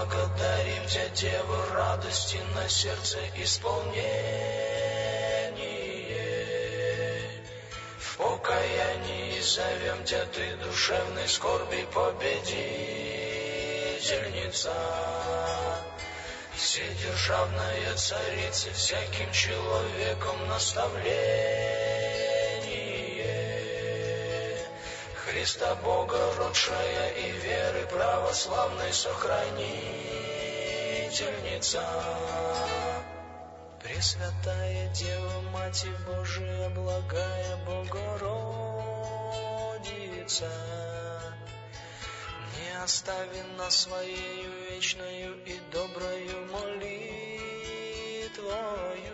благодарим Тебя, Деву, радости на сердце исполнение. В покаянии зовем Тебя, Ты душевной скорби победительница. Вседержавная царица, всяким человеком наставление. Христа Бога родшая и веры православной сохранительница. Пресвятая Дева, Матерь Божия, благая Богородица, не остави нас Своею вечною и доброю молитвою.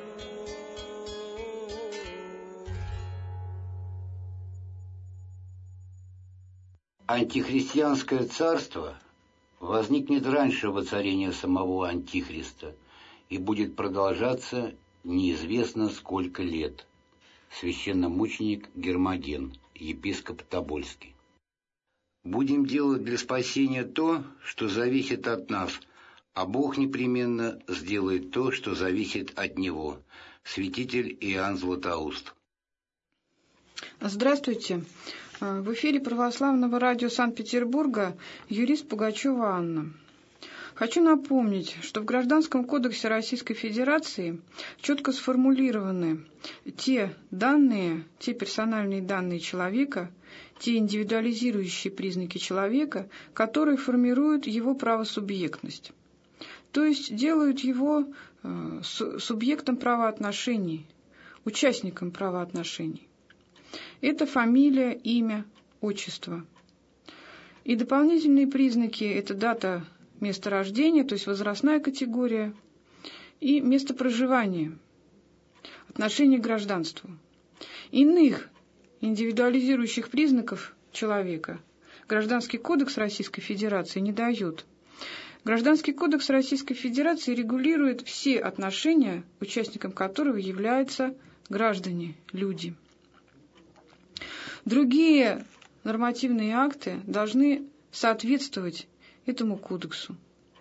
Антихристианское царство возникнет раньше воцарения самого Антихриста и будет продолжаться неизвестно сколько лет. Священномученик Гермоген, епископ Тобольский. Будем делать для спасения то, что зависит от нас, а Бог непременно сделает то, что зависит от Него. Святитель Иоанн Златоуст. Здравствуйте. В эфире Православного радио Санкт-Петербурга юрист Пугачева Анна. Хочу напомнить, что в Гражданском кодексе Российской Федерации четко сформулированы те персональные данные человека, те индивидуализирующие признаки человека, которые формируют его правосубъектность, то есть делают его субъектом правоотношений, участником правоотношений. Это фамилия, имя, отчество. И дополнительные признаки – это дата место рождения, то есть возрастная категория, и место проживания, отношение к гражданству. Иных индивидуализирующих признаков человека Гражданский кодекс Российской Федерации не дает. Гражданский кодекс Российской Федерации регулирует все отношения, участником которого являются граждане, люди. Другие нормативные акты должны соответствовать этому кодексу.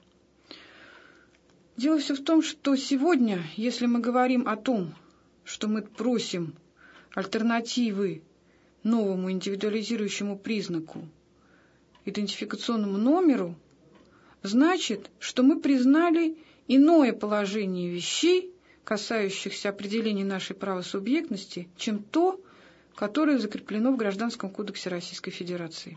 Дело все в том, что сегодня, если мы говорим о том, что мы просим альтернативы новому индивидуализирующему признаку, идентификационному номеру, значит, что мы признали иное положение вещей, касающихся определения нашей правосубъектности, чем то, которое закреплено в Гражданском кодексе Российской Федерации.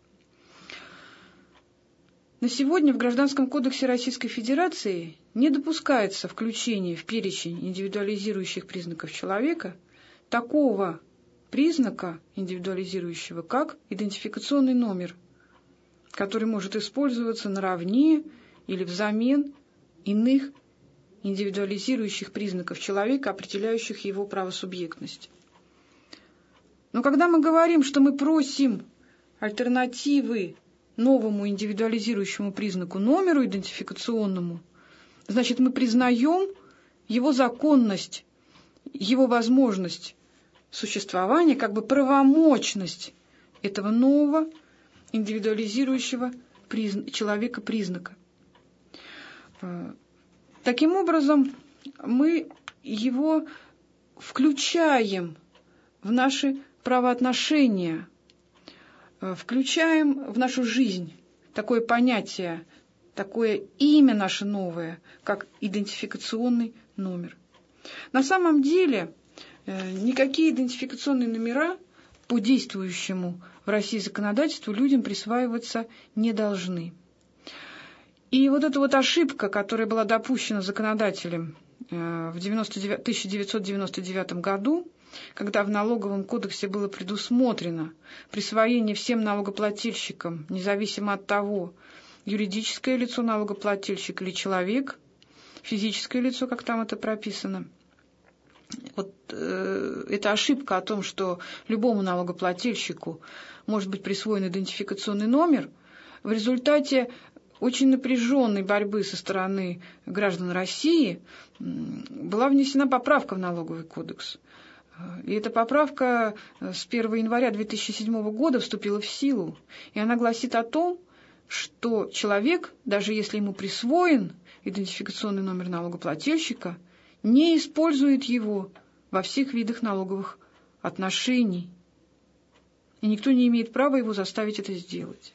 На сегодня в Гражданском кодексе Российской Федерации не допускается включение в перечень индивидуализирующих признаков человека такого признака индивидуализирующего, как идентификационный номер, который может использоваться наравне или взамен иных индивидуализирующих признаков человека, определяющих его правосубъектность. Но когда мы говорим, что мы просим альтернативы новому индивидуализирующему признаку номеру идентификационному, значит, мы признаем его законность, его возможность существования, как бы правомочность этого нового индивидуализирующего человека признака. Таким образом, мы его включаем в наши правоотношения, включаем в нашу жизнь такое понятие, такое имя наше новое, как идентификационный номер. На самом деле никакие идентификационные номера по действующему в России законодательству людям присваиваться не должны. И вот эта вот ошибка, которая была допущена законодателем в 1999 году, когда в Налоговом кодексе было предусмотрено присвоение всем налогоплательщикам, независимо от того, юридическое лицо налогоплательщик или человек, физическое лицо, как там это прописано. Вот эта ошибка о том, что любому налогоплательщику может быть присвоен идентификационный номер, в результате очень напряженной борьбы со стороны граждан России была внесена поправка в Налоговый кодекс. И эта поправка с 1 января 2007 года вступила в силу, и она гласит о том, что человек, даже если ему присвоен идентификационный номер налогоплательщика, не использует его во всех видах налоговых отношений. И никто не имеет права его заставить это сделать.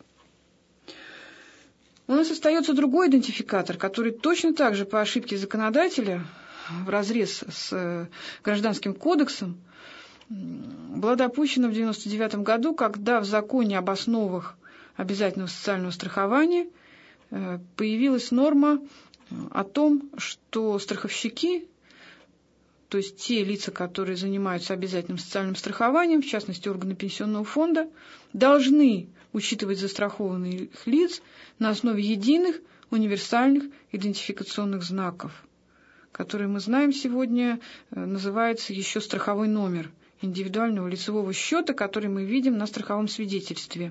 У нас остается другой идентификатор, который точно так же по ошибке законодателя, вразрез с Гражданским кодексом, была допущена в 1999 году, когда в законе об основах обязательного социального страхования появилась норма о том, что страховщики, то есть те лица, которые занимаются обязательным социальным страхованием, в частности органы пенсионного фонда, должны учитывать застрахованных лиц на основе единых универсальных идентификационных знаков, которые мы знаем сегодня, называется еще страховой номер индивидуального лицевого счета, который мы видим на страховом свидетельстве.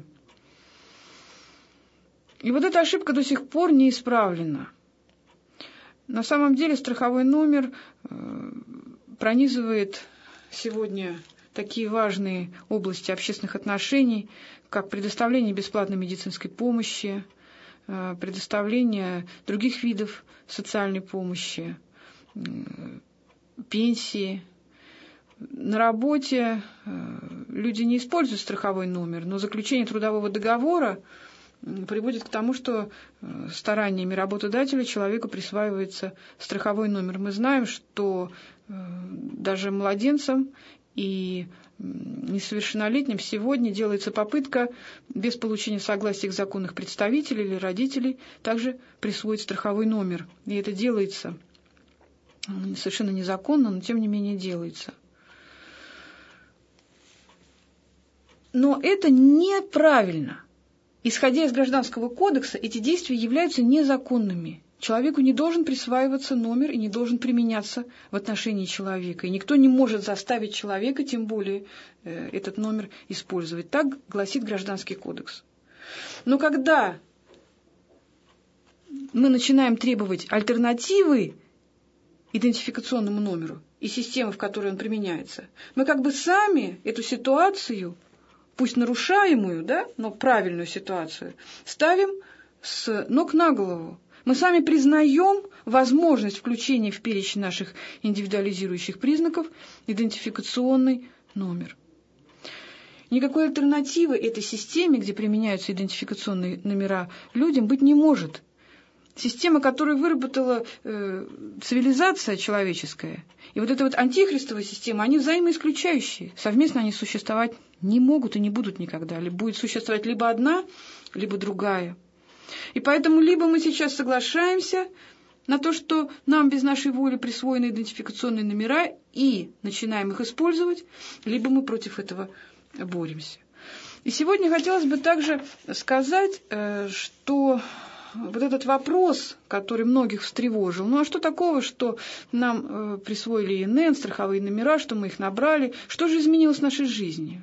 И вот эта ошибка до сих пор не исправлена. На самом деле страховой номер пронизывает сегодня такие важные области общественных отношений, как предоставление бесплатной медицинской помощи, предоставление других видов социальной помощи, пенсии. На работе люди не используют страховой номер, но заключение трудового договора приводит к тому, что стараниями работодателя человеку присваивается страховой номер. Мы знаем, что даже младенцам и несовершеннолетним сегодня делается попытка без получения согласия их законных представителей или родителей также присвоить страховой номер. И это делается совершенно незаконно, но тем не менее делается. Но это неправильно. Исходя из Гражданского кодекса, эти действия являются незаконными. Человеку не должен присваиваться номер и не должен применяться в отношении человека. И никто не может заставить человека, тем более, этот номер использовать. Так гласит Гражданский кодекс. Но когда мы начинаем требовать альтернативы идентификационному номеру и системы, в которой он применяется, мы как бы сами эту ситуацию, пусть нарушаемую, да, но правильную ситуацию, ставим с ног на голову. Мы сами признаем возможность включения в перечень наших индивидуализирующих признаков идентификационный номер. Никакой альтернативы этой системе, где применяются идентификационные номера, людям быть не может. Система, которую выработала цивилизация человеческая, и вот эта вот антихристовая система, они взаимоисключающие. Совместно они существовать не могут и не будут никогда. Будет существовать либо одна, либо другая. И поэтому либо мы сейчас соглашаемся на то, что нам без нашей воли присвоены идентификационные номера, и начинаем их использовать, либо мы против этого боремся. И сегодня хотелось бы также сказать, что вот этот вопрос, который многих встревожил, ну а что такого, что нам присвоили ИНН, страховые номера, что мы их набрали, что же изменилось в нашей жизни?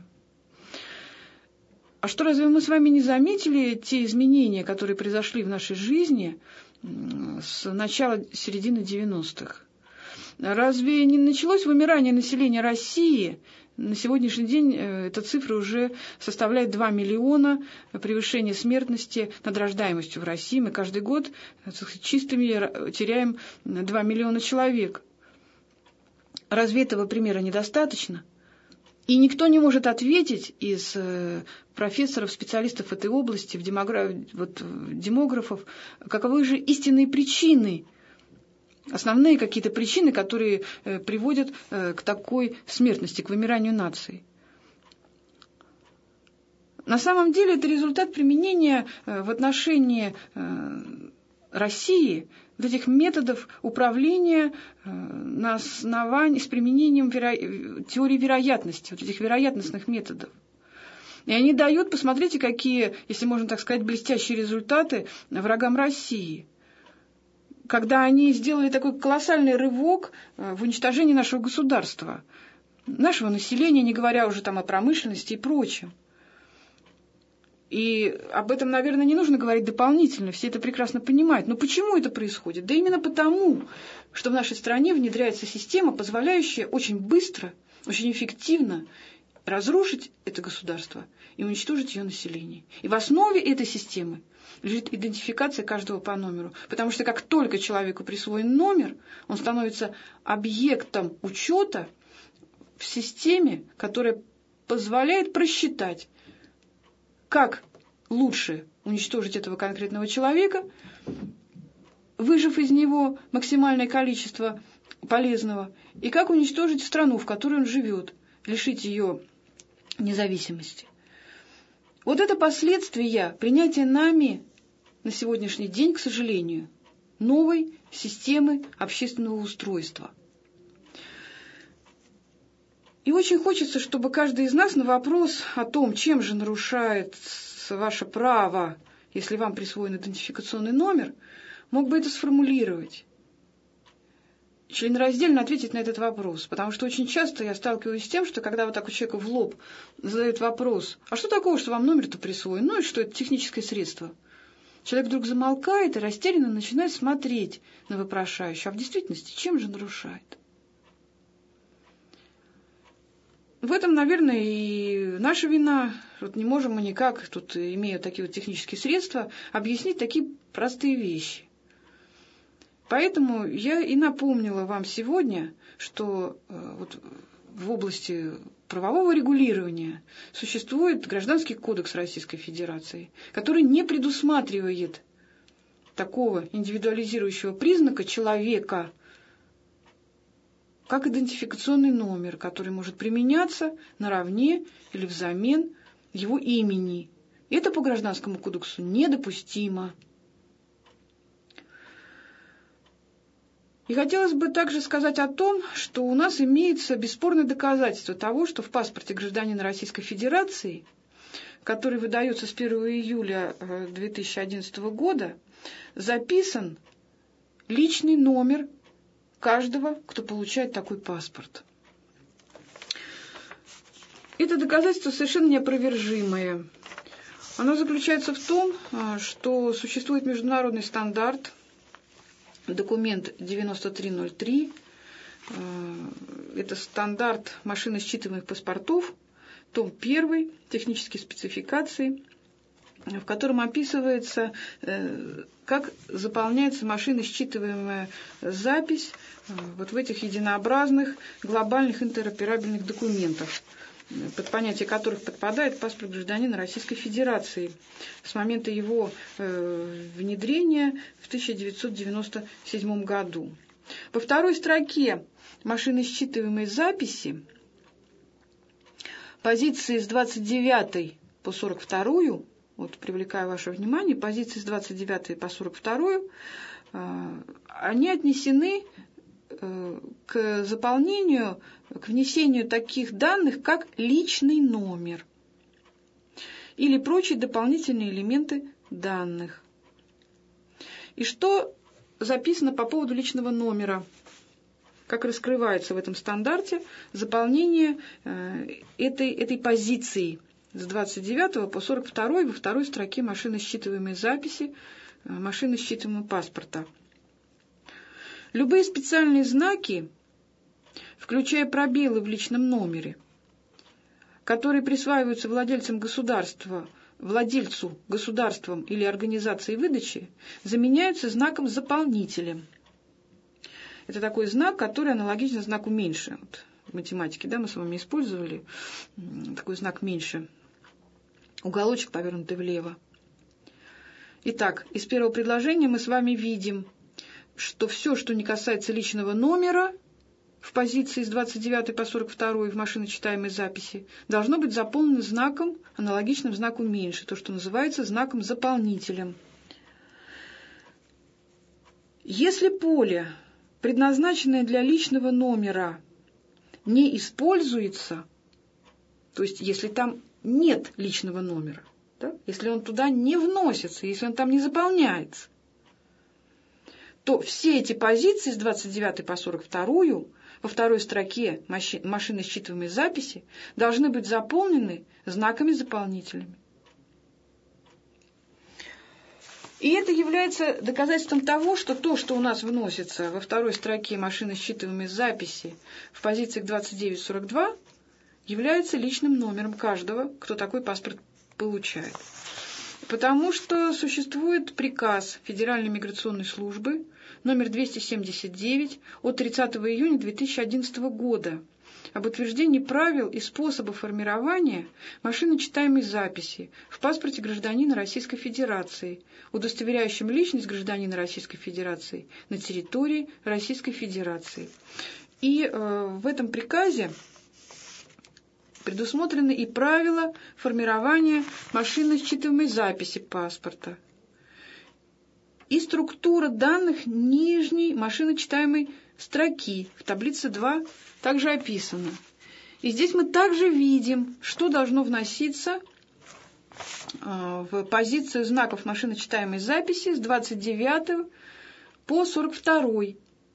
А что, разве мы с вами не заметили те изменения, которые произошли в нашей жизни с начала середины 90-х? Разве не началось вымирание населения России? На сегодняшний день эта цифра уже составляет 2 миллиона, превышение смертности над рождаемостью в России. Мы каждый год чистыми теряем 2 миллиона человек. Разве этого примера недостаточно? И никто не может ответить из профессоров, специалистов этой области, демографов, каковы же истинные причины, основные какие-то причины, которые приводят к такой смертности, к вымиранию нации. На самом деле это результат применения в отношении России вот этих методов управления на основании, с применением теории вероятности, вот этих вероятностных методов. И они дают, посмотрите, какие, если можно так сказать, блестящие результаты врагам России. Когда они сделали такой колоссальный рывок в уничтожении нашего государства, нашего населения, не говоря уже там о промышленности и прочем. И об этом, наверное, не нужно говорить дополнительно, все это прекрасно понимают. Но почему это происходит? Да именно потому, что в нашей стране внедряется система, позволяющая очень быстро, очень эффективно разрушить это государство и уничтожить ее население. И в основе этой системы лежит идентификация каждого по номеру. Потому что как только человеку присвоен номер, он становится объектом учета в системе, которая позволяет просчитать, как лучше уничтожить этого конкретного человека, выжив из него максимальное количество полезного, и как уничтожить страну, в которой он живет, лишить ее независимости. Вот это последствия принятия нами на сегодняшний день, к сожалению, новой системы общественного устройства. И очень хочется, чтобы каждый из нас на вопрос о том, чем же нарушает ваше право, если вам присвоен идентификационный номер, мог бы это сформулировать. Членораздельно ответить на этот вопрос. Потому что очень часто я сталкиваюсь с тем, что когда вот так у человека в лоб задают вопрос, а что такого, что вам номер-то присвоен? Ну и что это техническое средство? Человек вдруг замолкает и растерянно начинает смотреть на вопрошающего. А в действительности чем же нарушает? В этом, наверное, и наша вина. Вот не можем мы никак, тут, имея такие вот технические средства, объяснить такие простые вещи. Поэтому я и напомнила вам сегодня, что вот в области правового регулирования существует Гражданский кодекс Российской Федерации, который не предусматривает такого индивидуализирующего признака человека, как идентификационный номер, который может применяться наравне или взамен его имени. Это по Гражданскому кодексу недопустимо. И хотелось бы также сказать о том, что у нас имеется бесспорное доказательство того, что в паспорте гражданина Российской Федерации, который выдается с 1 июля 2011 года, записан личный номер каждого, кто получает такой паспорт. Это доказательство совершенно неопровержимое. Оно заключается в том, что существует международный стандарт, документ 9303. Это стандарт машиносчитываемых паспортов, том 1, технические спецификации, в котором описывается, как заполняется машиносчитываемая запись вот в этих единообразных глобальных интероперабельных документах, под понятие которых подпадает паспорт гражданина Российской Федерации с момента его внедрения в 1997 году. Во второй строке машиносчитываемой записи позиции с 29 по 42, вот привлекаю ваше внимание, позиции с 29 по 42, они отнесены к заполнению, к внесению таких данных, как личный номер или прочие дополнительные элементы данных. И что записано по поводу личного номера? Как раскрывается в этом стандарте заполнение этой позиции с 29 по 42 во второй строке машиносчитываемой записи машиносчитываемого паспорта. Любые специальные знаки, включая пробелы в личном номере, которые присваиваются владельцу государством или организацией выдачи, заменяются знаком заполнителем. Это такой знак, который аналогичен знаку меньше. Вот в математике, да, мы с вами использовали такой знак меньше. Уголочек, повернутый влево. Итак, из первого предложения мы с вами видим, что все, что не касается личного номера в позиции с 29 по 42 в машиночитаемой записи, должно быть заполнено знаком, аналогичным знаку меньше, то, что называется знаком заполнителем. Если поле, предназначенное для личного номера, не используется, то есть если там нет личного номера, да, если он туда не вносится, если он там не заполняется, то все эти позиции с 29 по 42 во второй строке машиносчитываемой записи должны быть заполнены знаками-заполнителями. И это является доказательством того, что то, что у нас вносится во второй строке машиносчитываемой записи в позициях 29-42, является личным номером каждого, кто такой паспорт получает. Потому что существует приказ Федеральной миграционной службы номер 279 от 30 июня 2011 года об утверждении правил и способов формирования машиночитаемой записи в паспорте гражданина Российской Федерации, удостоверяющем личность гражданина Российской Федерации на территории Российской Федерации. И в этом приказе предусмотрены и правила формирования машинно считываемой записи паспорта, и структура данных нижней машиночитаемой строки в таблице 2 также описана. И здесь мы также видим, что должно вноситься в позицию знаков машиночитаемой записи с 29 по 42.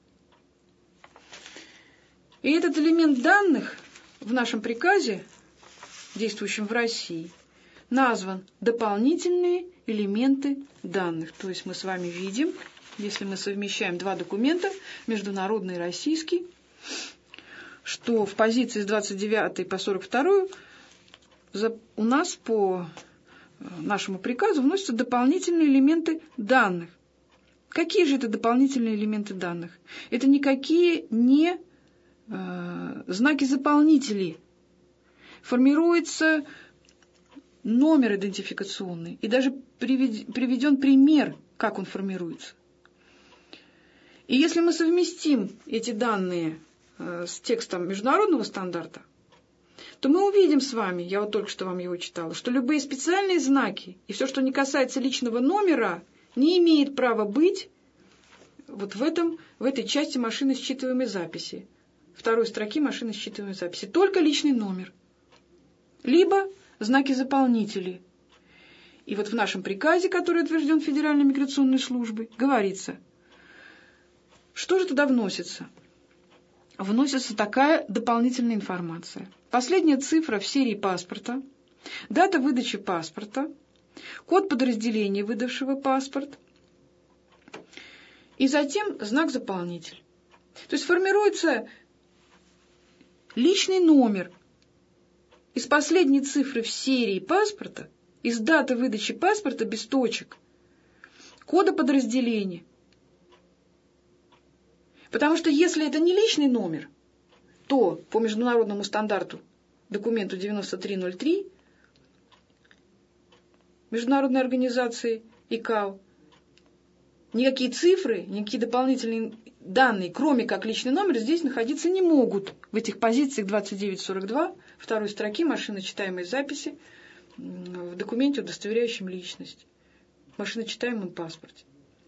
И этот элемент данных в нашем приказе, действующем в России, назван «Дополнительные элементы данных». То есть мы с вами видим, если мы совмещаем два документа, международный и российский, что в позиции с 29 по 42 у нас по нашему приказу вносятся дополнительные элементы данных. Какие же это дополнительные элементы данных? Это никакие не знаки-заполнители. Формируется номер идентификационный, и даже приведен пример, как он формируется. И если мы совместим эти данные с текстом международного стандарта, то мы увидим с вами, я вот только что вам его читала, что любые специальные знаки и все, что не касается личного номера, не имеет права быть вот в этой части машины считываемой записи, второй строки машины считываемой записи. Только личный номер. Либо знаки-заполнители. И вот в нашем приказе, который утвержден Федеральной миграционной службой, говорится, что же туда вносится? Вносится такая дополнительная информация. Последняя цифра в серии паспорта, дата выдачи паспорта, код подразделения, выдавшего паспорт, и затем знак-заполнитель. То есть формируется личный номер из последней цифры в серии паспорта, из даты выдачи паспорта без точек, кода подразделения. Потому что если это не личный номер, то по международному стандарту документу 9303 Международной организации ИКАО, никакие цифры, никакие дополнительные данные, кроме как личный номер, здесь находиться не могут в этих позициях 2942, второй строки машиночитаемой записи в документе, удостоверяющем личность, в машиночитаемом паспорте.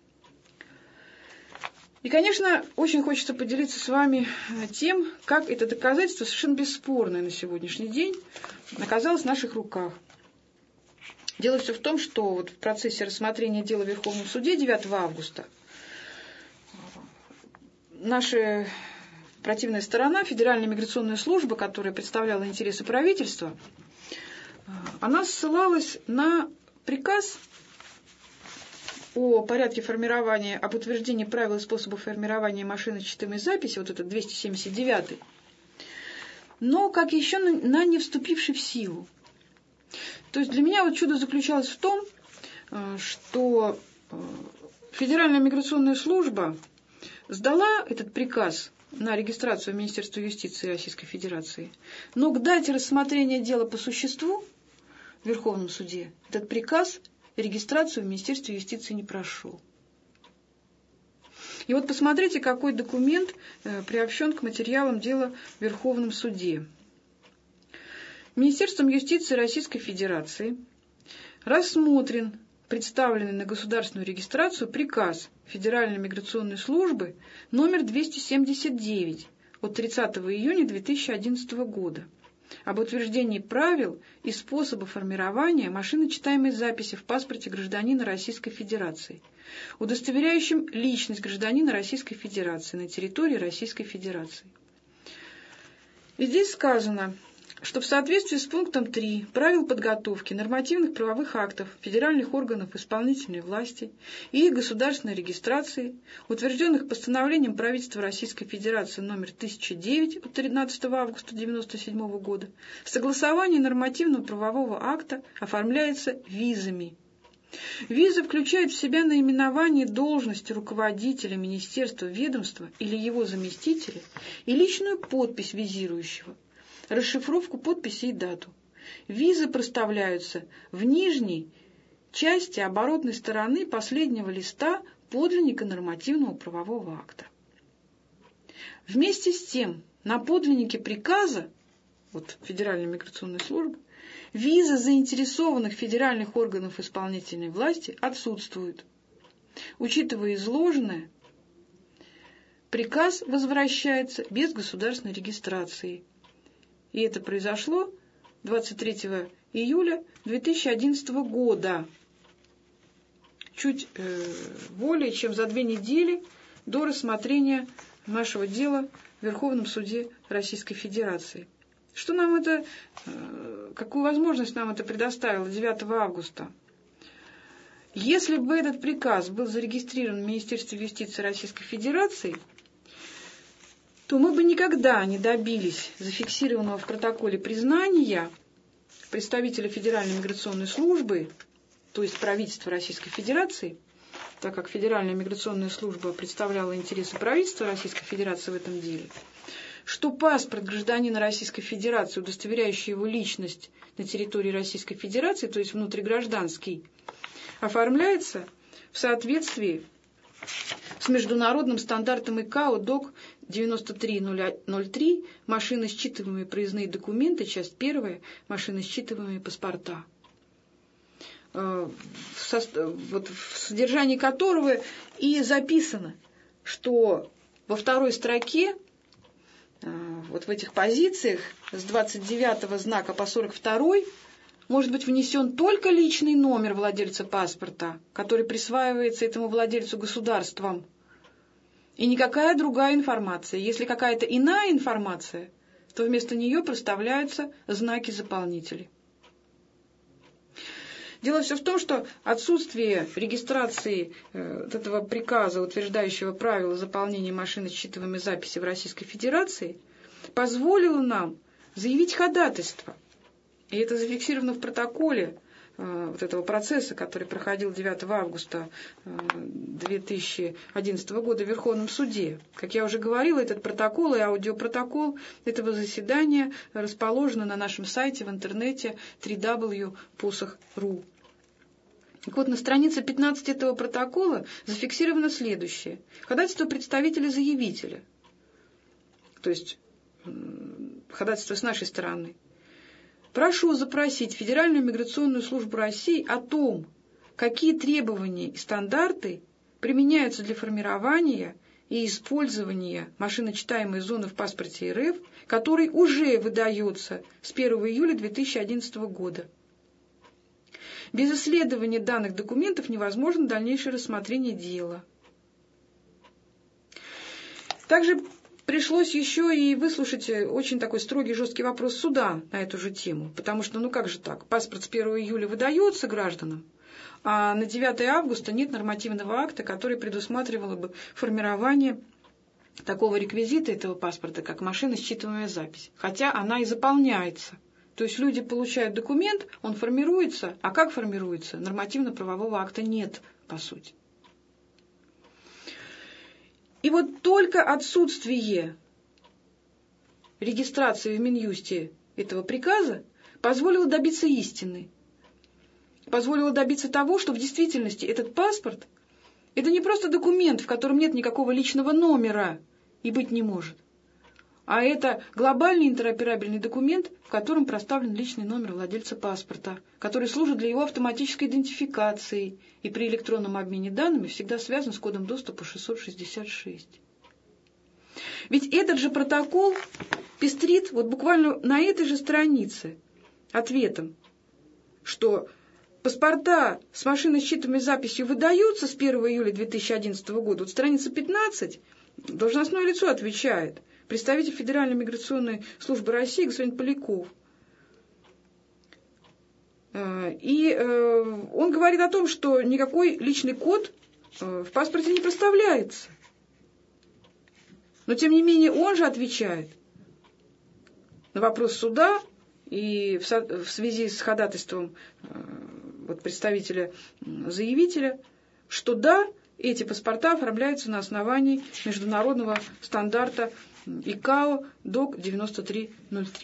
И, конечно, очень хочется поделиться с вами тем, как это доказательство, совершенно бесспорное на сегодняшний день, оказалось в наших руках. Дело все в том, что вот в процессе рассмотрения дела в Верховном суде 9 августа наша противная сторона, Федеральная миграционная служба, которая представляла интересы правительства, она ссылалась на приказ о порядке формирования, об утверждении правил и способов формирования машиночитаемой записи, вот этот 279, но как еще на не вступивший в силу. То есть для меня вот чудо заключалось в том, что Федеральная миграционная служба сдала этот приказ на регистрацию в Министерство юстиции Российской Федерации, но к дате рассмотрения дела по существу в Верховном суде этот приказ регистрацию в Министерстве юстиции не прошел. И вот посмотрите, какой документ приобщен к материалам дела в Верховном суде. Министерством юстиции Российской Федерации рассмотрен представленный на государственную регистрацию приказ Федеральной миграционной службы номер 279 от 30 июня 2011 года об утверждении правил и способов формирования машиночитаемой записи в паспорте гражданина Российской Федерации, удостоверяющим личность гражданина Российской Федерации на территории Российской Федерации. И здесь сказано, что в соответствии с пунктом 3 правил подготовки нормативных правовых актов федеральных органов исполнительной власти и их государственной регистрации, утвержденных постановлением правительства Российской Федерации номер 1009 от 13 августа 1997 года, согласование нормативного правового акта оформляется визами. Виза включает в себя наименование должности руководителя министерства, ведомства или его заместителя и личную подпись визирующего, расшифровку подписи и дату. Визы проставляются в нижней части оборотной стороны последнего листа подлинника нормативного правового акта. Вместе с тем, на подлиннике приказа, вот Федеральной миграционной службы, визы заинтересованных федеральных органов исполнительной власти отсутствуют. Учитывая изложенное, приказ возвращается без государственной регистрации. И это произошло 23 июля 2011 года, чуть более чем за 2 недели до рассмотрения нашего дела в Верховном суде Российской Федерации. Что нам это, какую возможность нам это предоставило 9 августа? Если бы этот приказ был зарегистрирован в Министерстве юстиции Российской Федерации, то мы бы никогда не добились зафиксированного в протоколе признания представителя Федеральной миграционной службы, то есть правительства Российской Федерации, так как Федеральная миграционная служба представляла интересы правительства Российской Федерации в этом деле, что паспорт гражданина Российской Федерации, удостоверяющий его личность на территории Российской Федерации, то есть внутригражданский, оформляется в соответствии с международным стандартом ИКАО ДОК 9303 машиносчитываемые проездные документы, часть 1, машиносчитываемые паспорта, в содержании которого и записано, что во второй строке, вот в этих позициях с 29 знака по 42 может быть внесен только личный номер владельца паспорта, который присваивается этому владельцу государством, и никакая другая информация. Если какая-то иная информация, то вместо нее проставляются знаки-заполнители. Дело все в том, что отсутствие регистрации этого приказа, утверждающего правила заполнения машиносчитываемой записи в Российской Федерации, позволило нам заявить ходатайство. И это зафиксировано в протоколе вот этого процесса, который проходил 9 августа 2011 года в Верховном суде. Как я уже говорила, этот протокол и аудиопротокол этого заседания расположены на нашем сайте в интернете www.posokh.ru. Так вот, на странице 15 этого протокола зафиксировано следующее. Ходатайство представителя-заявителя, то есть ходатайство с нашей стороны. Прошу запросить Федеральную миграционную службу России о том, какие требования и стандарты применяются для формирования и использования машиночитаемой зоны в паспорте РФ, который уже выдается с 1 июля 2011 года. Без исследования данных документов невозможно дальнейшее рассмотрение дела. Также пришлось еще и выслушать очень такой строгий, жесткий вопрос суда на эту же тему. Потому что, ну как же так, паспорт с 1 июля выдается гражданам, а на 9 августа нет нормативного акта, который предусматривал бы формирование такого реквизита этого паспорта, как машиносчитываемая запись. Хотя она и заполняется. То есть люди получают документ, он формируется, а как формируется? Нормативно-правового акта нет, по сути. И вот только отсутствие регистрации в Минюсте этого приказа позволило добиться истины. Позволило добиться того, что в действительности этот паспорт – это не просто документ, в котором нет никакого личного номера и быть не может, а это глобальный интероперабельный документ, в котором проставлен личный номер владельца паспорта, который служит для его автоматической идентификации и при электронном обмене данными всегда связан с кодом доступа 666. Ведь этот же протокол пестрит вот буквально на этой же странице ответом, что паспорта с машиносчитываемой записью выдаются с 1 июля 2011 года. Вот страница 15, должностное лицо отвечает. Представитель Федеральной миграционной службы России господин Поляков. И он говорит о том, что никакой личный код в паспорте не проставляется. Но, тем не менее, он же отвечает на вопрос суда и в связи с ходатайством представителя-заявителя, что да, эти паспорта оформляются на основании международного стандарта ИКАО ДОК 9303.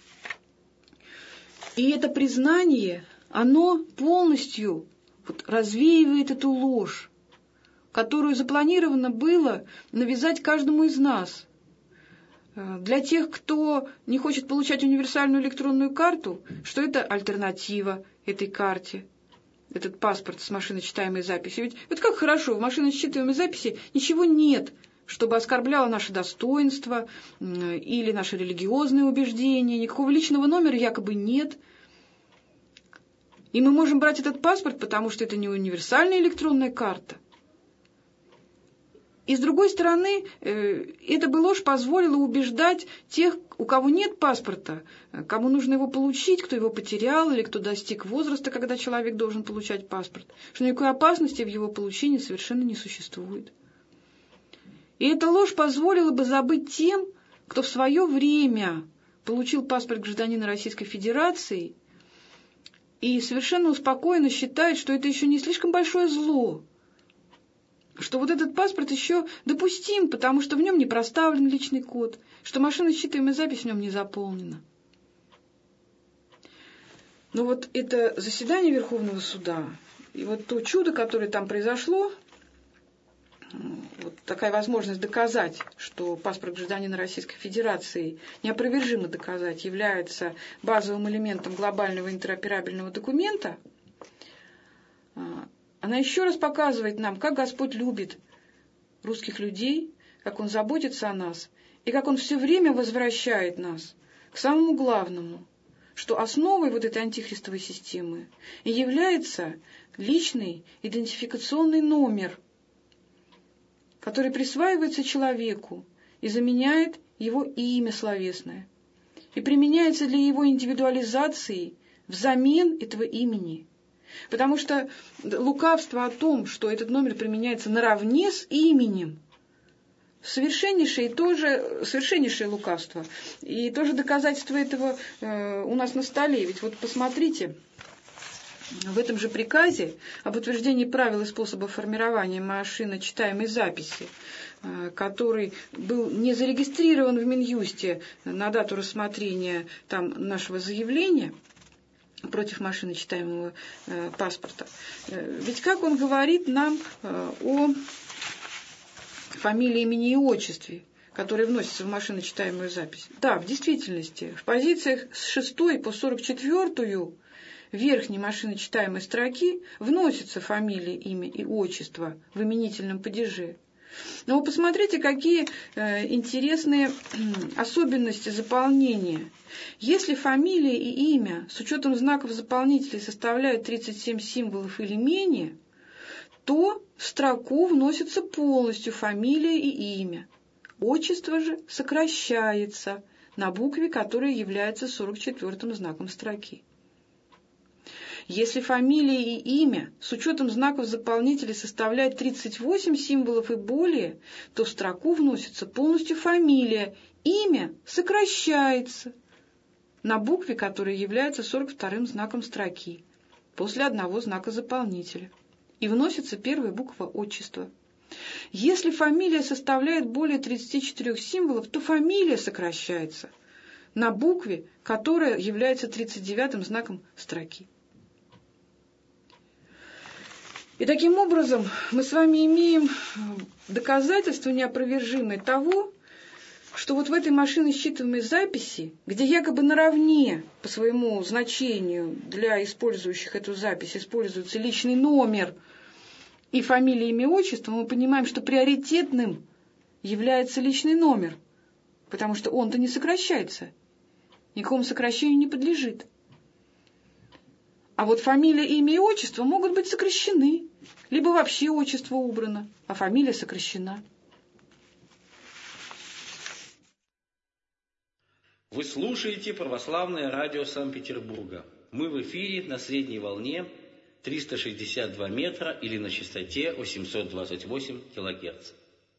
И это признание, оно полностью развеивает эту ложь, которую запланировано было навязать каждому из нас. Для тех, кто не хочет получать универсальную электронную карту, что это альтернатива этой карте, этот паспорт с машиночитаемой записью. Ведь вот как хорошо, в машиночитаемой записи ничего нет, чтобы оскорбляло наше достоинство или наши религиозные убеждения, никакого личного номера якобы нет. И мы можем брать этот паспорт, потому что это не универсальная электронная карта. И с другой стороны, эта бы ложь позволила убеждать тех, у кого нет паспорта, кому нужно его получить, кто его потерял или кто достиг возраста, когда человек должен получать паспорт, что никакой опасности в его получении совершенно не существует. И эта ложь позволила бы забыть тем, кто в свое время получил паспорт гражданина Российской Федерации и совершенно успокоенно считает, что это еще не слишком большое зло, что вот этот паспорт еще допустим, потому что в нем не проставлен личный код, что машиночитаемая запись в нем не заполнена. Но вот это заседание Верховного суда, и вот то чудо, которое там произошло, вот такая возможность доказать, что паспорт гражданина Российской Федерации, неопровержимо доказать, является базовым элементом глобального интероперабельного документа, она еще раз показывает нам, как Господь любит русских людей, как Он заботится о нас, и как Он все время возвращает нас к самому главному, что основой вот этой антихристовой системы и является личный идентификационный номер, который присваивается человеку и заменяет его имя словесное, и применяется для его индивидуализации взамен этого имени. Потому что лукавство о том, что этот номер применяется наравне с именем, совершеннейшее лукавство. И тоже доказательство этого у нас на столе. Ведь вот посмотрите, в этом же приказе об утверждении правил и способов формирования машиночитаемой записи, который был не зарегистрирован в Минюсте на дату рассмотрения там нашего заявления против машиночитаемого паспорта. Ведь как он говорит нам о фамилии, имени и отчестве, которые вносятся в машиночитаемую запись. Да, в действительности, в позициях с 6 по 44 верхней машиночитаемой строки вносятся фамилия, имя и отчество в именительном падеже. Но вы посмотрите, какие интересные особенности заполнения. Если фамилия и имя с учетом знаков заполнителей составляют 37 символов или менее, то в строку вносится полностью фамилия и имя. Отчество же сокращается на букве, которая является 44-м знаком строки. Если фамилия и имя с учетом знаков заполнителей составляет 38 символов и более, то в строку вносится полностью фамилия, имя сокращается на букве, которая является 42-м знаком строки, после одного знака заполнителя, и вносится первая буква отчества. Если фамилия составляет более 34 символов, то фамилия сокращается на букве, которая является 39-м знаком строки. И таким образом мы с вами имеем доказательство неопровержимое того, что вот в этой машиносчитываемой записи, где якобы наравне по своему значению для использующих эту запись используется личный номер и фамилия, имя, отчество, мы понимаем, что приоритетным является личный номер, потому что он-то не сокращается, никакому сокращению не подлежит. А вот фамилия, имя и отчество могут быть сокращены, либо вообще отчество убрано, а фамилия сокращена. Вы слушаете Православное радио Санкт-Петербурга. Мы в эфире на средней волне 362 метра или на частоте 828 килогерц.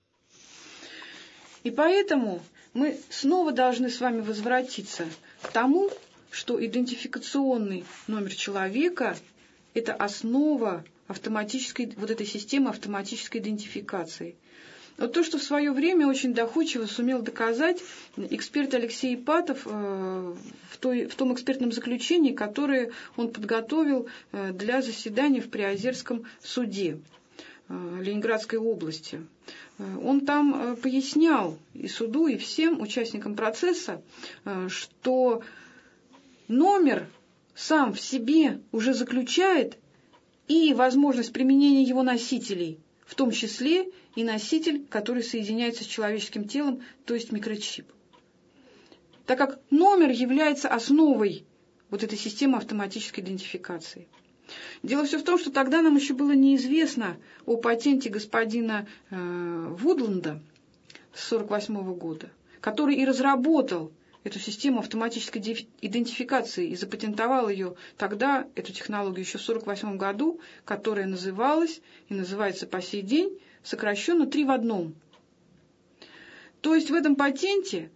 И поэтому мы снова должны с вами возвратиться к тому, что идентификационный номер человека – это основа автоматической, вот этой системы автоматической идентификации. Вот то, что в свое время очень доходчиво сумел доказать эксперт Алексей Ипатов в том экспертном заключении, которое он подготовил для заседания в Приозерском суде Ленинградской области. Он там пояснял и суду, и всем участникам процесса, что номер сам в себе уже заключает и возможность применения его носителей, в том числе и носитель, который соединяется с человеческим телом, то есть микрочип. Так как номер является основой вот этой системы автоматической идентификации. Дело все в том, что тогда нам еще было неизвестно о патенте господина Вудланда с 1948 года, который и разработал эту систему автоматической идентификации и запатентовал ее тогда, эту технологию, еще в 1948 году, которая называлась и называется по сей день сокращенно 3 в 1. То есть в этом патенте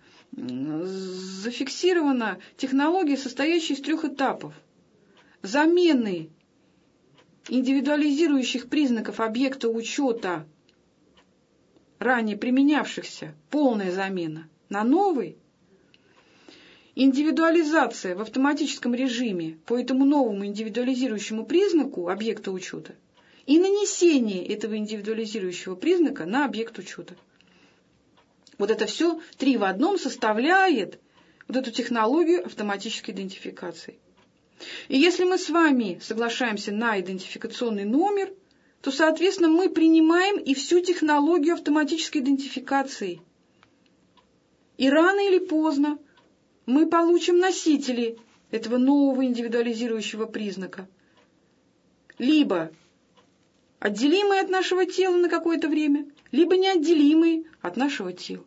зафиксирована технология, состоящая из 3 этапов. Замены индивидуализирующих признаков объекта учета, ранее применявшихся, полная замена, на новый, индивидуализация в автоматическом режиме по этому новому индивидуализирующему признаку объекта учета и нанесение этого индивидуализирующего признака на объект учета. Вот это все 3 в 1 составляет вот эту технологию автоматической идентификации. И если мы с вами соглашаемся на идентификационный номер, то, соответственно, мы принимаем и всю технологию автоматической идентификации. И рано или поздно мы получим носители этого нового индивидуализирующего признака. Либо отделимые от нашего тела на какое-то время, либо неотделимые от нашего тела.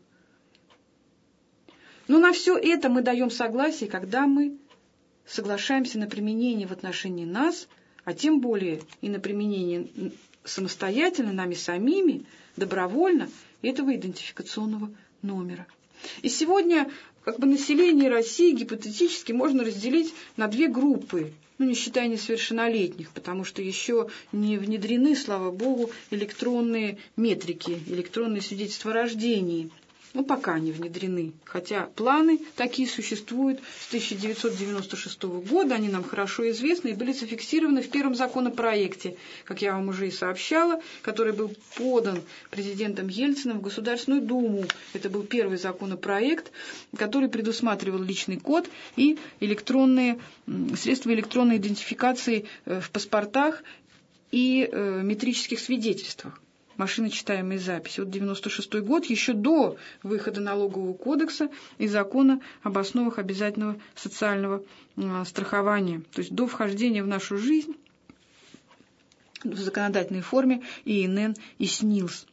Но на все это мы даем согласие, когда мы соглашаемся на применение в отношении нас, а тем более и на применение самостоятельно, нами самими, добровольно, этого идентификационного номера. И сегодня население России гипотетически можно разделить на 2 группы, не считая несовершеннолетних, потому что еще не внедрены, слава богу, электронные метрики, электронные свидетельства о рождении. Пока не внедрены, хотя планы такие существуют с 1996 года, они нам хорошо известны и были зафиксированы в первом законопроекте, как я вам уже и сообщала, который был подан президентом Ельциным в Государственную Думу. Это был первый законопроект, который предусматривал личный код и средства электронной идентификации в паспортах и метрических свидетельствах. Машиночитаемые записи. 96 год, еще до выхода налогового кодекса и закона об основах обязательного социального страхования. То есть до вхождения в нашу жизнь в законодательной форме ИНН и СНИЛС.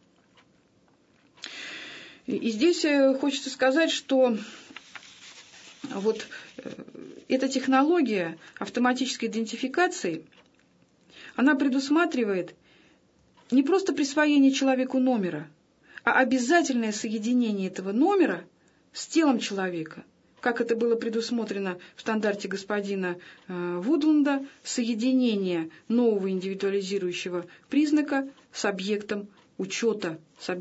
И здесь хочется сказать, что вот эта технология автоматической идентификации, она предусматривает не просто присвоение человеку номера, а обязательное соединение этого номера с телом человека, как это было предусмотрено в стандарте господина Вудланда, соединение нового индивидуализирующего признака с объектом учета.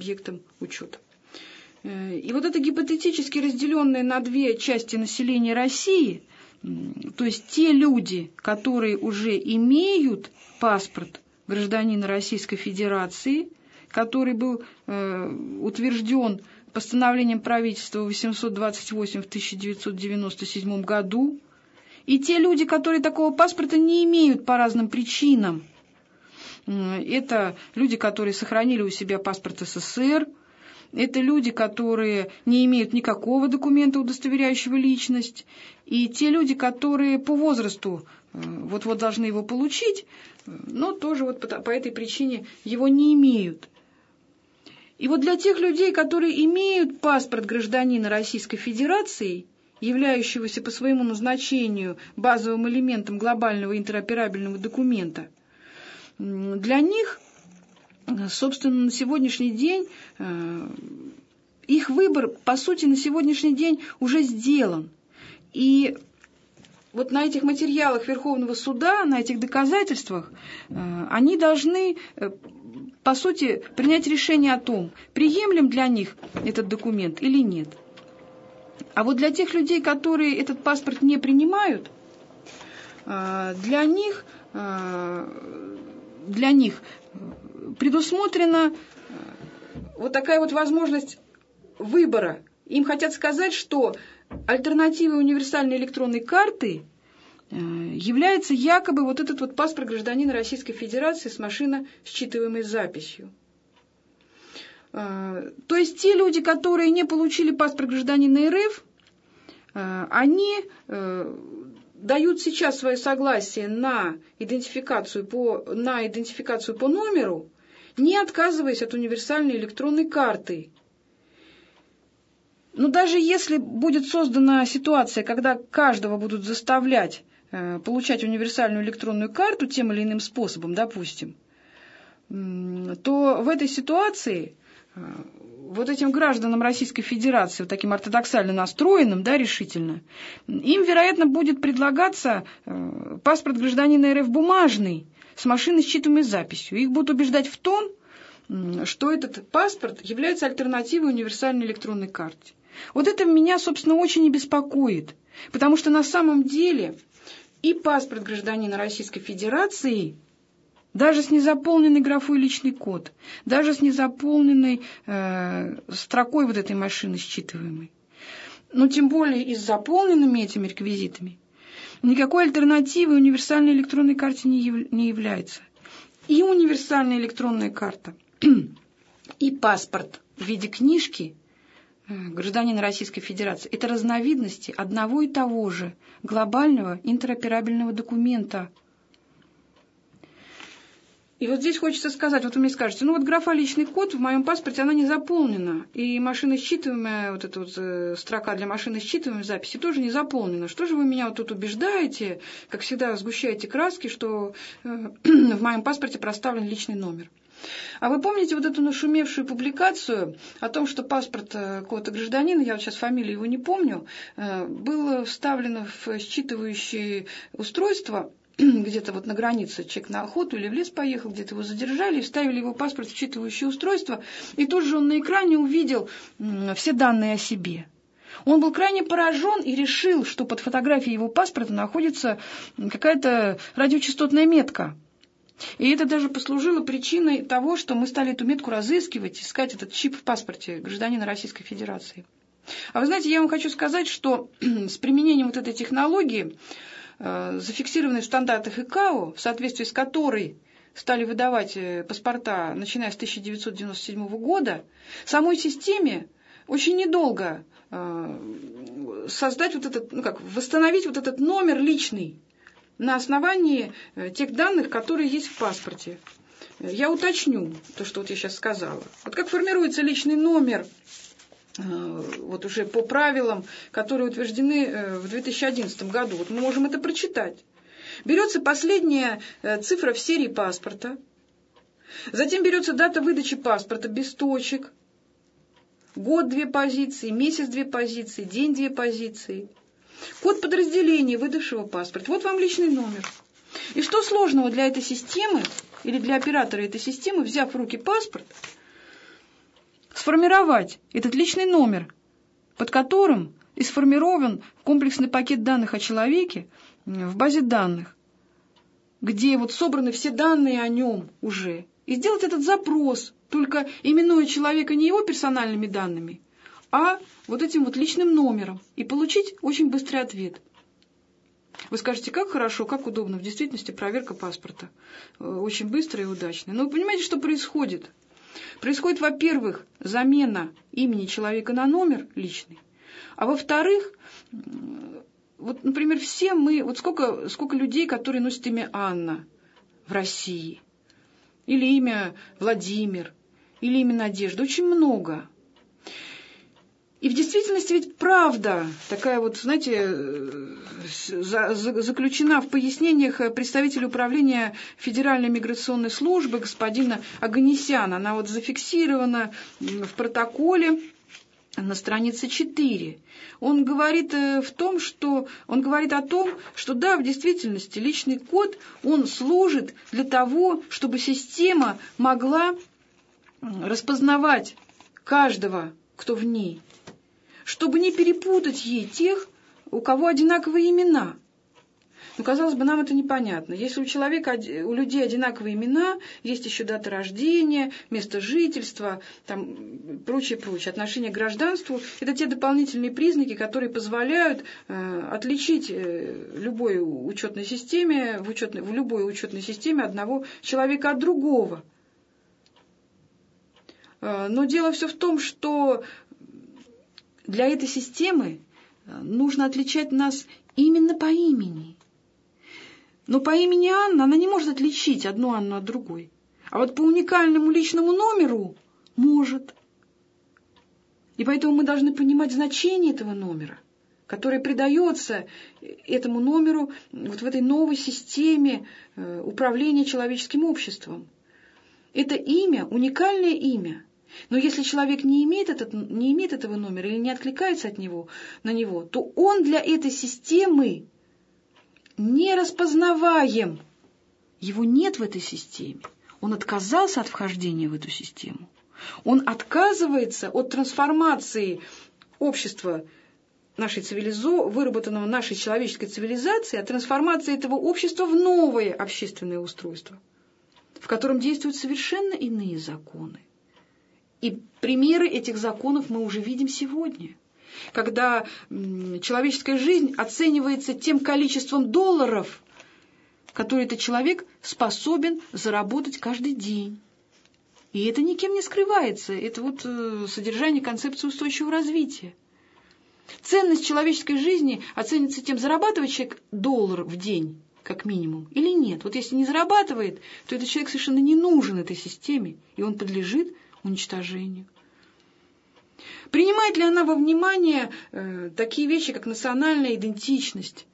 И вот это гипотетически разделенное на 2 части населения России, то есть те люди, которые уже имеют паспорт гражданина Российской Федерации, который был утвержден постановлением правительства 828 в 1997 году, и те люди, которые такого паспорта не имеют по разным причинам. Это люди, которые сохранили у себя паспорт СССР, это люди, которые не имеют никакого документа, удостоверяющего личность, и те люди, которые по возрасту вот-вот должны его получить, но тоже вот по этой причине его не имеют. И вот для тех людей, которые имеют паспорт гражданина Российской Федерации являющегося по своему назначению базовым элементом глобального интероперабельного документа, для них, собственно, на сегодняшний день их выбор, по сути, на сегодняшний день уже сделан. И вот на этих материалах Верховного суда, на этих доказательствах, они должны, по сути, принять решение о том, приемлем для них этот документ или нет. А вот для тех людей, которые этот паспорт не принимают, для них предусмотрена вот такая вот возможность выбора. Им хотят сказать, что альтернативой универсальной электронной карты является якобы вот этот вот паспорт гражданина Российской Федерации с машиносчитываемой записью. То есть те люди, которые не получили паспорт гражданина РФ, они дают сейчас свое согласие на идентификацию по номеру, не отказываясь от универсальной электронной карты. Но даже если будет создана ситуация, когда каждого будут заставлять получать универсальную электронную карту тем или иным способом, допустим, то в этой ситуации вот этим гражданам Российской Федерации, вот таким ортодоксально настроенным, да, решительно, им, вероятно, будет предлагаться паспорт гражданина РФ бумажный с машиносчитываемой записью. Их будут убеждать в том, что этот паспорт является альтернативой универсальной электронной карте. Вот это меня, собственно, очень и беспокоит, потому что на самом деле и паспорт гражданина Российской Федерации, даже с незаполненной графой личный код, даже с незаполненной строкой вот этой машины считываемой, но тем более и с заполненными этими реквизитами, никакой альтернативой универсальной электронной карте не является. И универсальная электронная карта, и паспорт в виде книжки гражданина Российской Федерации – это разновидности одного и того же глобального интероперабельного документа. И вот здесь хочется сказать, вот вы мне скажете, ну вот графа «личный код» в моем паспорте, она не заполнена, и машиносчитываемая, вот эта вот строка для машиносчитываемой записи тоже не заполнена. Что же вы меня вот тут убеждаете, как всегда сгущаете краски, что в моем паспорте проставлен личный номер? А вы помните вот эту нашумевшую публикацию о том, что паспорт какого-то гражданина, я вот сейчас фамилию его не помню, было вставлено в считывающее устройство, где-то вот на границе, человек на охоту или в лес поехал, где-то его задержали, и вставили его паспорт в считывающее устройство, и тут же он на экране увидел все данные о себе. Он был крайне поражен и решил, что под фотографией его паспорта находится какая-то радиочастотная метка. И это даже послужило причиной того, что мы стали эту метку разыскивать, искать этот чип в паспорте гражданина Российской Федерации. А вы знаете, я вам хочу сказать, что с применением вот этой технологии, зафиксированной в стандартах ИКАО, в соответствии с которой стали выдавать паспорта, начиная с 1997 года, самой системе очень недолго создать вот этот, восстановить вот этот номер личный на основании тех данных, которые есть в паспорте. Я уточню то, что вот я сейчас сказала. Вот как формируется личный номер, вот уже по правилам, которые утверждены в 2011 году. Вот мы можем это прочитать. Берется последняя цифра в серии паспорта, затем берется дата выдачи паспорта без точек, год 2 позиции, месяц 2 позиции, день 2 позиции, код подразделения выдавшего паспорт. Вот вам личный номер. И что сложного для этой системы или для оператора этой системы, взяв в руки паспорт, сформировать этот личный номер, под которым и сформирован комплексный пакет данных о человеке в базе данных, где вот собраны все данные о нем уже, и сделать этот запрос, только именуя человека не его персональными данными, а вот этим вот личным номером, и получить очень быстрый ответ. Вы скажете, как хорошо, как удобно. В действительности проверка паспорта очень быстрая и удачная. Но вы понимаете, что происходит? Происходит, во-первых, замена имени человека на номер личный, а во-вторых, вот, например, все мы, вот сколько людей, которые носят имя Анна в России, или имя Владимир, или имя Надежда, очень много. И в действительности ведь правда, такая вот, знаете, заключена в пояснениях представителя управления Федеральной миграционной службы господина Оганесяна. Она вот зафиксирована в протоколе на странице 4. Он говорит о том, что да, в действительности личный код, он служит для того, чтобы система могла распознавать каждого, кто в ней, чтобы не перепутать ей тех, у кого одинаковые имена. Ну, казалось бы, нам это непонятно. Если у людей одинаковые имена, есть еще дата рождения, место жительства, там, прочее, отношение к гражданству, это те дополнительные признаки, которые позволяют отличить в любой учетной системе одного человека от другого. Но дело все в том, что для этой системы нужно отличать нас именно по имени. Но по имени Анна она не может отличить одну Анну от другой. А вот по уникальному личному номеру может. И поэтому мы должны понимать значение этого номера, которое придается этому номеру вот в этой новой системе управления человеческим обществом. Это имя, уникальное имя. Но если человек не имеет этого номера или не откликается на него, то он для этой системы не распознаваем. Его нет в этой системе. Он отказался от вхождения в эту систему. Он отказывается от трансформации общества выработанного нашей человеческой цивилизацией, от трансформации этого общества в новое общественное устройство, в котором действуют совершенно иные законы. И примеры этих законов мы уже видим сегодня, когда человеческая жизнь оценивается тем количеством долларов, которые этот человек способен заработать каждый день. И это никем не скрывается. Это вот содержание концепции устойчивого развития. Ценность человеческой жизни оценится тем, зарабатывает человек $1 в день, как минимум, или нет. Вот если не зарабатывает, то этот человек совершенно не нужен этой системе, и он подлежит уничтожению. Принимает ли она во внимание такие вещи, как национальная идентичность,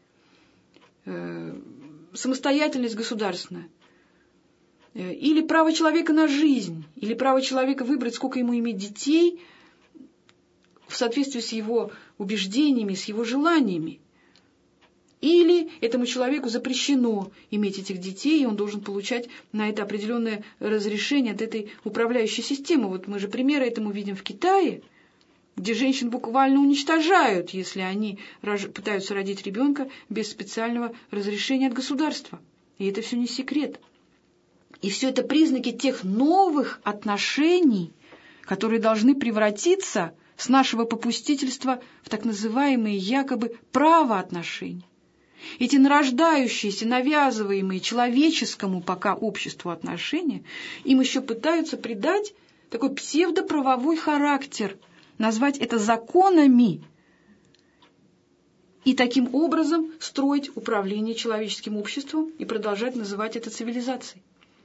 самостоятельность государственная, или право человека на жизнь, или право человека выбрать, сколько ему иметь детей в соответствии с его убеждениями, с его желаниями? Или этому человеку запрещено иметь этих детей, и он должен получать на это определенное разрешение от этой управляющей системы. Вот мы же примеры этому видим в Китае, где женщин буквально уничтожают, если они пытаются родить ребенка без специального разрешения от государства. И это все не секрет. И все это признаки тех новых отношений, которые должны превратиться с нашего попустительства в так называемые якобы правоотношения. Эти нарождающиеся, навязываемые человеческому пока обществу отношения, им еще пытаются придать такой псевдоправовой характер, назвать это законами и таким образом строить управление человеческим обществом и продолжать называть это цивилизацией.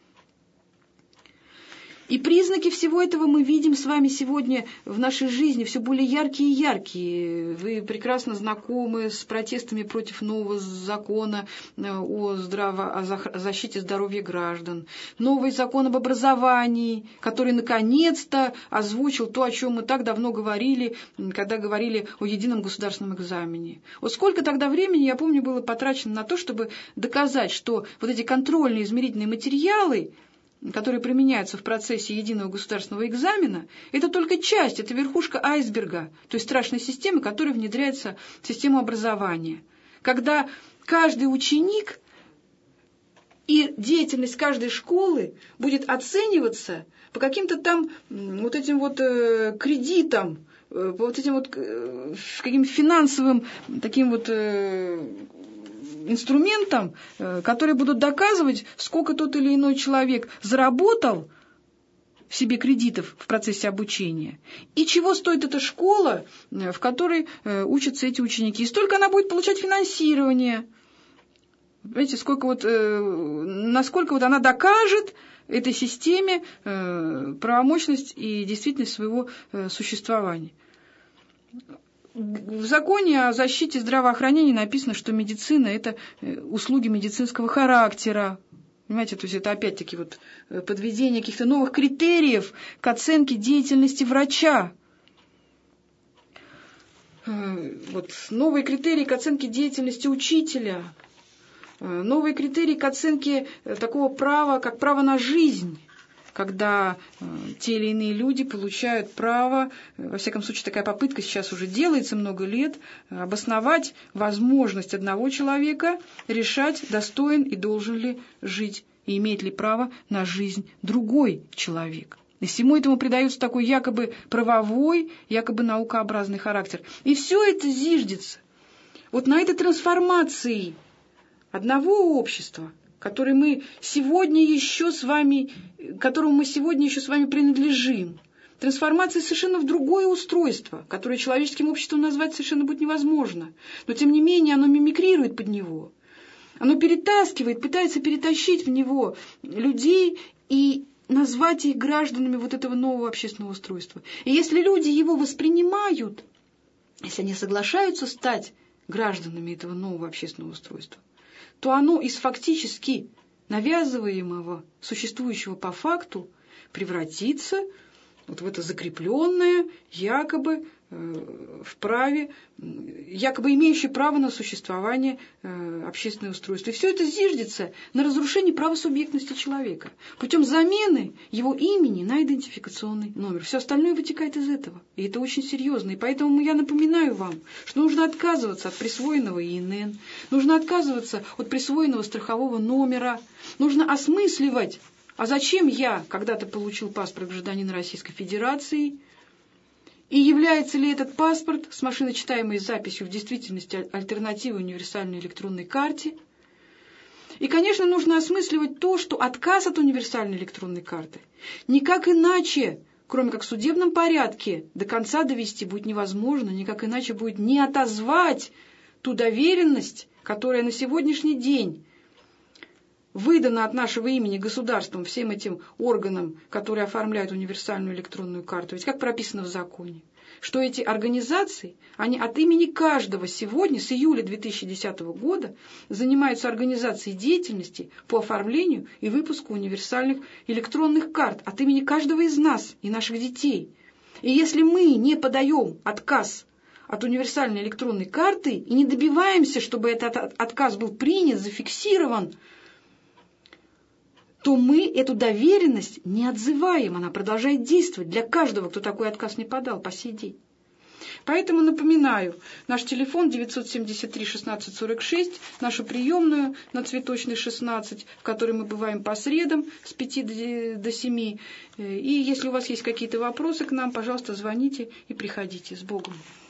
И признаки всего этого мы видим с вами сегодня в нашей жизни все более яркие и яркие. Вы прекрасно знакомы с протестами против нового закона о защите здоровья граждан, новый закон об образовании, который наконец-то озвучил то, о чем мы так давно говорили, когда говорили о едином государственном экзамене. Вот сколько тогда времени, я помню, было потрачено на то, чтобы доказать, что вот эти контрольные измерительные материалы, которые применяются в процессе единого государственного экзамена, это только часть, это верхушка айсберга той страшной системы, которая внедряется в систему образования. Когда каждый ученик и деятельность каждой школы будет оцениваться по каким-то там вот этим вот кредитам, по вот этим вот каким-то финансовым таким вот инструментам, которые будут доказывать, сколько тот или иной человек заработал в себе кредитов в процессе обучения, и чего стоит эта школа, в которой учатся эти ученики. И столько она будет получать финансирование. Понимаете, насколько вот она докажет этой системе правомощность и действительность своего существования. В законе о защите здравоохранения написано, что медицина – это услуги медицинского характера. Понимаете, то есть это опять-таки вот подведение каких-то новых критериев к оценке деятельности врача. Вот новые критерии к оценке деятельности учителя, новые критерии к оценке такого права, как право на жизнь, когда те или иные люди получают право, во всяком случае такая попытка сейчас уже делается много лет, обосновать возможность одного человека решать, достоин и должен ли жить, и имеет ли право на жизнь другой человек. И всему этому придается такой якобы правовой, якобы наукообразный характер. И все это зиждется вот на этой трансформации одного общества, которому мы сегодня еще с вами принадлежим. Трансформация совершенно в другое устройство, которое человеческим обществом назвать совершенно будет невозможно. Но, тем не менее, оно мимикрирует под него. Оно перетаскивает, пытается перетащить в него людей и назвать их гражданами вот этого нового общественного устройства. И если люди его воспринимают, если они соглашаются стать гражданами этого нового общественного устройства, то оно из фактически навязываемого, существующего по факту, превратится вот в это закрепленное, якобы в праве, якобы имеющее право на существование общественное устройство. И все это зиждется на разрушении права субъектности человека путем замены его имени на идентификационный номер. Все остальное вытекает из этого. И это очень серьезно. И поэтому я напоминаю вам, что нужно отказываться от присвоенного ИНН, нужно отказываться от присвоенного страхового номера, нужно осмысливать, а зачем я когда-то получил паспорт гражданина Российской Федерации, и является ли этот паспорт с машиночитаемой записью в действительности альтернативой универсальной электронной карте. И, конечно, нужно осмысливать то, что отказ от универсальной электронной карты никак иначе, кроме как в судебном порядке, до конца довести будет невозможно, никак иначе будет не отозвать ту доверенность, которая на сегодняшний день выдано от нашего имени государством всем этим органам, которые оформляют универсальную электронную карту. Ведь как прописано в законе, что эти организации, они от имени каждого сегодня, с июля 2010 года, занимаются организацией деятельности по оформлению и выпуску универсальных электронных карт от имени каждого из нас и наших детей. И если мы не подаем отказ от универсальной электронной карты и не добиваемся, чтобы этот отказ был принят, зафиксирован, то мы эту доверенность не отзываем, она продолжает действовать для каждого, кто такой отказ не подал по сей день. Поэтому напоминаю, наш телефон 973-16-46, нашу приемную на Цветочной 16, в которой мы бываем по средам с 5 до 7. И если у вас есть какие-то вопросы к нам, пожалуйста, звоните и приходите. С Богом.